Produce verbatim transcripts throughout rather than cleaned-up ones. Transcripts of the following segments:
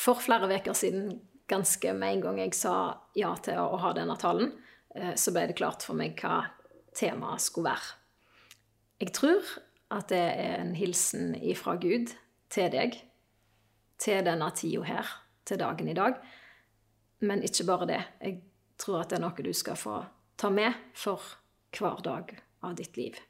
For flere veker siden, ganske med en gang jeg sa ja til å ha denne talen, så ble det klart for meg hva temaet skulle være. Jeg tror at det er en hilsen ifra Gud til deg, til denne tiden her, til dagen i dag. Men ikke bare det. Jeg tror at det er noe du skal få ta med for hver dag av ditt liv.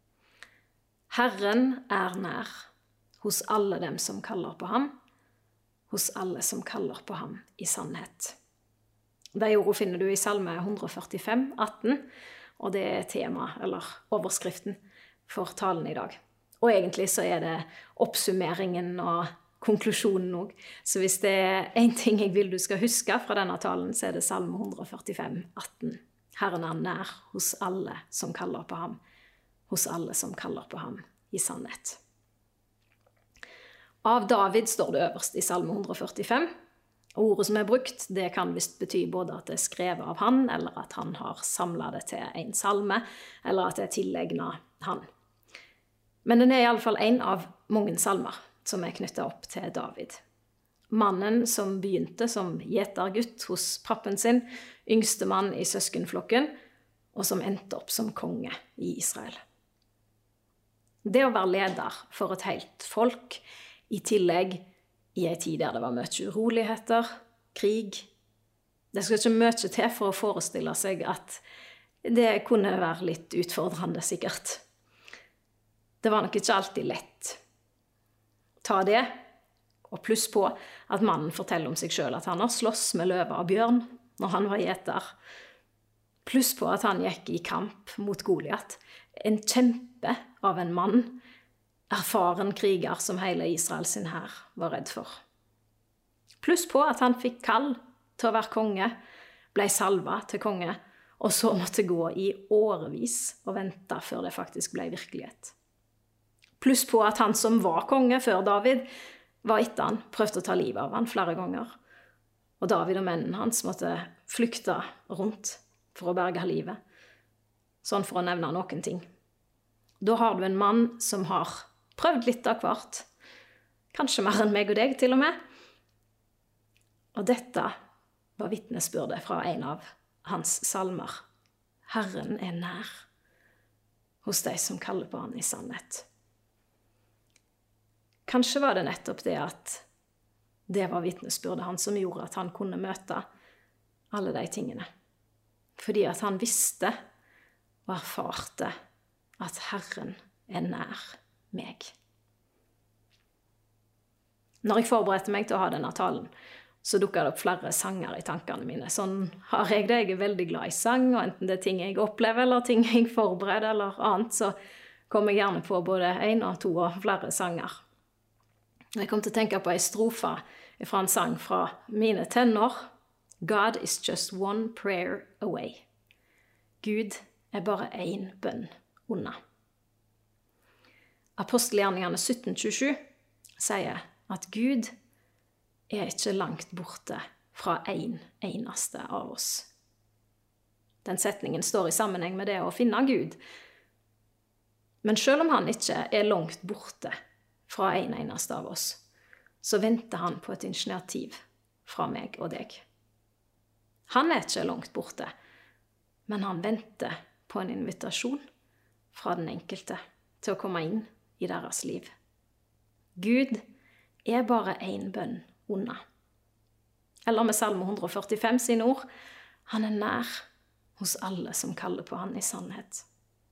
Herren er nær hos alle dem som kaller på ham, hos alle som kaller på ham i sannhet. De ordene finner du i Salme one forty-five, atten, og det er tema, eller overskriften, for talen i dag. Og egentlig så er det oppsummeringen og konklusjonen også. Så hvis det er en ting jeg vil du skal huske fra denne talen, så er det Salme one forty-five, atten. Herren er nær hos alle som kaller på ham, hos alle som kaller på ham i sannhet. Av David står det øverst i Salme one forty-five. Ordet som er brukt, det kan visst bety både at det er skrevet av han, eller at han har samlet det til en salme, eller at det er tillegnet han. Men den er i alle fall en av mange salmer som er knyttet opp til David. Mannen som begynte som gjetergutt hos pappen sin, yngste mann i søskenflokken, og som endte opp som konge i Israel. Det å være leder for et helt folk, i tillegg i en tid der det var mye uroligheter, krig. Det skal ikke mye til for å forestille seg at det kunne være litt utfordrende, sikkert. Det var nok ikke alltid lett. Ta det, og pluss på at mannen forteller om seg selv at han har slåss med løve og bjørn når han var gjeter. Pluss på at han gikk i kamp mot Goliat. En kjempe av en mann, erfaren kriger som hele Israel sin hær var redd for. Pluss på at han fikk kall til å være konge, ble salva til konge, og så måtte gå i årevis og vente før det faktisk ble virkelighet. Pluss på at han som var konge før David, var etter han, prøvde å ta livet av han flere ganger. Og David og mennene hans måtte flykte rundt for å berge livet. Sånn for å nevne noen ting. Da har du en mann som har prøvd litt av hvert. Kanskje mer enn meg og deg til og med. Og dette var vitnesbyrdet fra en av hans salmer. Herren er nær hos de som kaller på han i sannhet. Kanskje var det nettopp det at det var vitnesbyrdet han som gjorde at han kunne møte alle de tingene. Fordi at han visste og erfarte at Herren er nær meg. Når jeg forberedte meg til å ha denne talen, så dukket det opp flere sanger i tankene mine. Sånn har jeg det. Jeg er veldig glad i sang, og enten det er ting jeg opplever, eller ting jeg forbereder, eller annet, så kommer jeg gjerne på både en og to og flere sanger. Jeg kom til å tenke på en strofe fra en sang fra mine tenår. God is just one prayer away. Gud er bare en bønn unna. Apostelgjerningene sytten tjuesju sier at Gud er ikke langt borte fra en eneste av oss. Den setningen står i sammenheng med det å finne Gud. Men selv om han ikke er langt borte fra en eneste av oss, så venter han på et initiativ fra meg og deg. Han er ikke langt borte, men han venter på en invitasjon fra den enkelte til å komme inn i deres liv. Gud er bare en bønn unna. Eller med Salme one forty-five sine ord, han er nær hos alle som kaller på han i sannhet.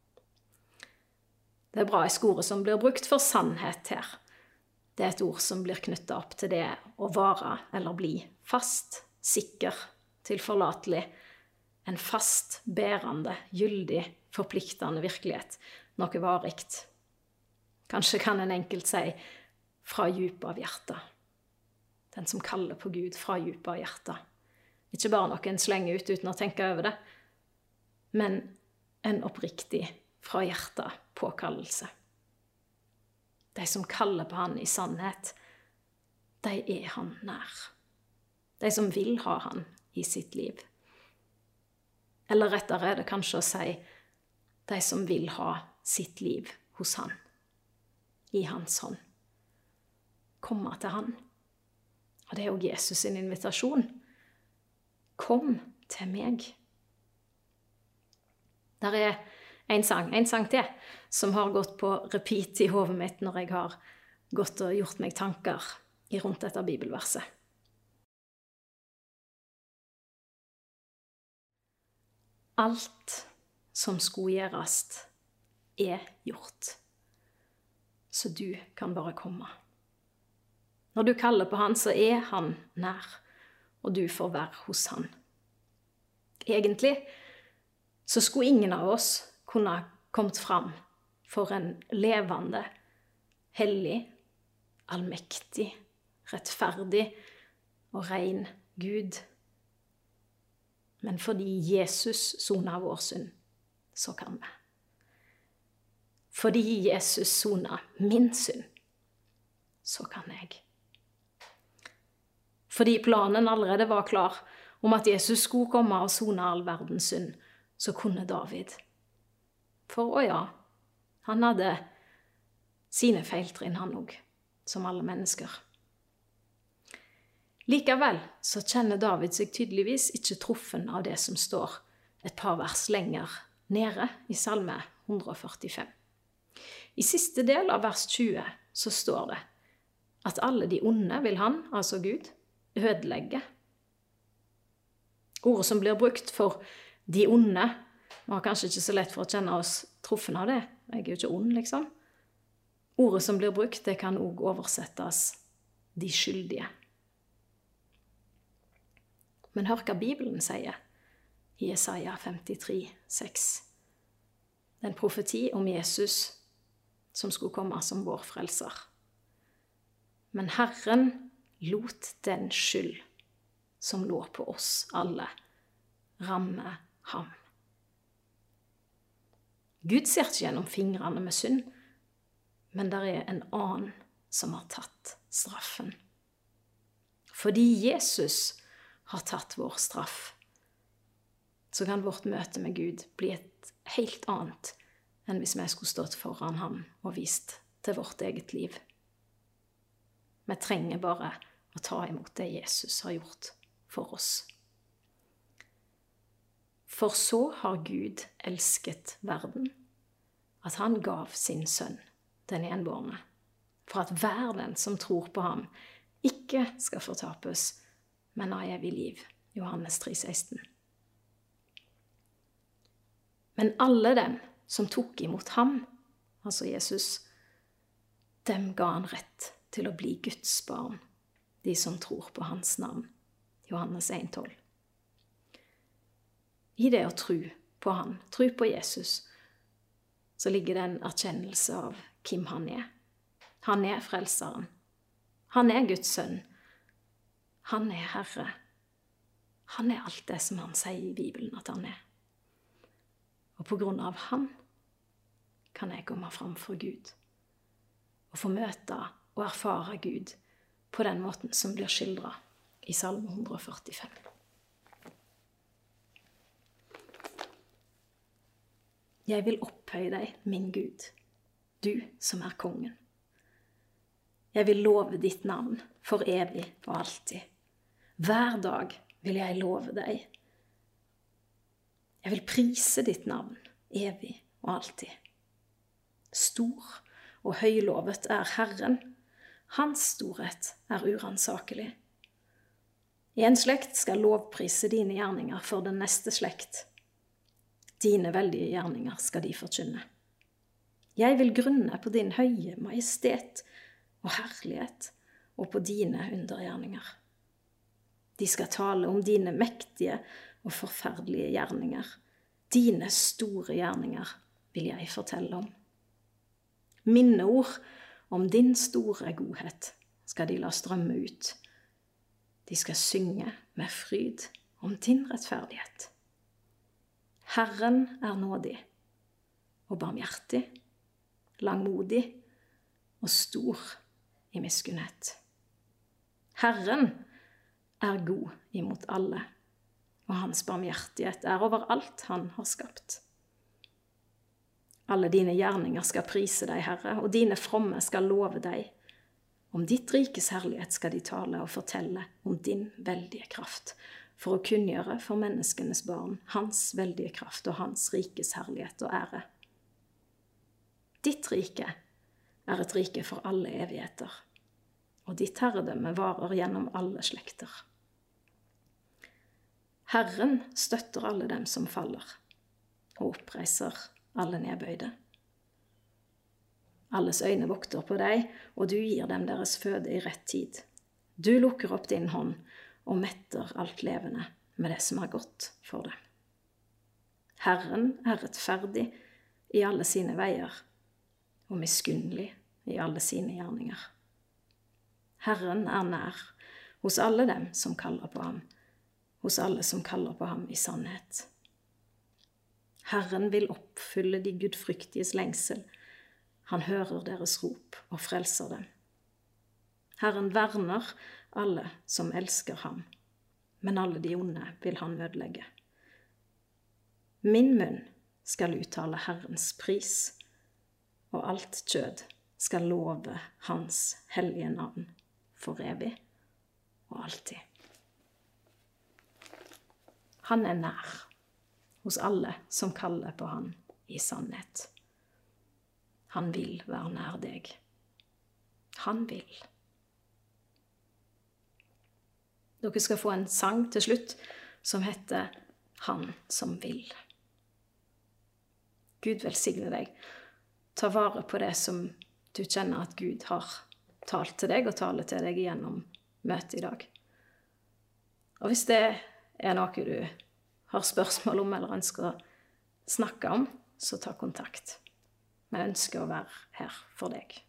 Det er bra i ordet som blir brukt for sannhet her. Det er et ord som blir knyttet opp til det å vare eller bli fast, sikker, tilforlatelig, en fast, bærende, gyldig, forpliktende virkelighet, noe varigt. Kanskje kan en enkelt si fra djupet av hjertet. Den som kaller på Gud fra djupet av hjertet. Ikke bare noe en slenger ut uten å tenke over det, men en oppriktig fra hjertet påkallelse. De som kaller på han i sannhet, de er han nær. De som vil ha han i sitt liv. Eller rettere er det kanskje å si de som vil ha sitt liv hos han, i hans hånd. Komme til han. Og det er jo Jesus sin invitasjon. Kom til meg. Der er en sang, en sang til, som har gått på repeat i hodet mitt når jeg har gått og gjort meg tanker i rundt dette bibelverset. Alt som skulle gjøres, er gjort. Så du kan bare komme. Når du kaller på han, så er han nær, og du får være hos han. Egentlig så skulle ingen av oss kunne kommet fram for en levende, hellig, allmektig, rettferdig og ren Gud. Men fordi Jesus sonet vår synd, så kan vi. Fordi Jesus sonet min synd, så kan jeg. Fordi planen allerede var klar om at Jesus skulle komme og sone all verdens synd, så kunne David. For å ja, han hadde sine feiltrinn han også, som alle mennesker. Likevel så kjenner David seg tydeligvis ikke truffen av det som står et par vers lenger nede i Salme hundre førtifem. I siste del av vers tjue så står det at alle de onde vil han, altså Gud, ødelegge. Ordet som blir brukt for de onde var kanskje ikke så lett for å kjenne oss truffen av det. Jeg er jo ikke ond, liksom. Ordet som blir brukt, det kan også oversettes de skyldige. Men hør hva Bibelen sier i Jesaja femtitre, seks. Det er en profeti om Jesus som skulle komme som vår frelser. Men Herren lot den skyld som lå på oss alle, ramme ham. Gud ser ikke gjennom fingrene med synd, men der er en annen som har tatt straffen. Fordi Jesus har tatt vår straff, så kan vårt møte med Gud bli et helt annet enn hvis vi skulle stått foran ham og vist til vårt eget liv. Vi trenger bare å ta imot det Jesus har gjort for oss. For så har Gud elsket verden, at han gav sin sønn, den enbårne, for at hver den som tror på ham ikke skal fortapes, men ha evig liv. Johannes tre, seksten. Men alle dem som tok imot ham, altså Jesus, dem ga han rett til å bli Guds barn, de som tror på hans navn. Johannes en, tolv. I det å tro på han, tro på Jesus, så ligger det en erkjennelse av hvem han er. Han er frelseren. Han er Guds sønn. Han er Herre. Han er alt det som han sier i Bibelen at han er. Og på grunn av han kan jeg komme fram for Gud og få møte og erfare Gud på den måten som blir skildret i Salme hundre førtifem. Jeg vil opphøye deg, min Gud, du som er kongen. Jeg vil love ditt navn for evig og alltid. Hver dag vil jeg love deg. Jeg vil prise ditt navn evig og alltid. Stor og høylovet er Herren. Hans storhet er uransakelig. En slekt skal lovprise dine gjerninger for den neste slekt. Dine veldige gjerninger skal de forkynne. Jeg vil grunne på din høye majestet og herlighet og på dine undergjerninger. De skal tale om dine mektige og forferdelige gjerninger. Dine store gjerninger vil jeg fortelle om. Minneord om din store godhet skal de la strømme ut. De skal synge med fryd om din rettferdighet. Herren er nådig og barmhjertig, langmodig og stor i miskunnhet. Herren er god imot alle, og hans barmhjertighet er over alt han har skapt. Alle dine gjerninger skal prise deg, Herre, og dine fromme skal love deg. Om ditt rikes herlighet skal de tale og fortelle om din veldige kraft, for å kunngjøre for menneskenes barn hans veldige kraft og hans rikes herlighet og ære. Ditt rike er et rike for alle evigheter, og ditt herredømme varer gjennom alle slekter. Herren støtter alle dem som faller, og oppreiser alle nedbøyde. Alles øyne vokter på deg, og du gir dem deres føde i rett tid. Du lukker opp din hånd og metter alt levende med det som er godt for dem. Herren er rettferdig i alle sine veier, og miskunnelig i alle sine gjerninger. Herren er nær hos alle dem som kaller på ham, hos alle som kaller på ham i sannhet. Herren vil oppfylle de gudfryktiges lengsel. Han hører deres rop og frelser dem. Herren verner alle som elsker ham, men alle de onde vil han ødelegge. Min munn skal uttale Herrens pris, og alt kjød skal love hans hellige navn for evig og alltid. Han er nær hos alle som kaller på han i sannhet. Han vil være nær deg. Han vil. Dere skal få en sang til slutt som heter Han som vil. Gud velsigne deg. Ta vare på det som du kjenner at Gud har talt til deg og taler til deg gjennom møtet i dag. Og hvis det er noe du har spørsmål om eller ønsker å snakke om, så ta kontakt. Vi ønsker å være her for deg.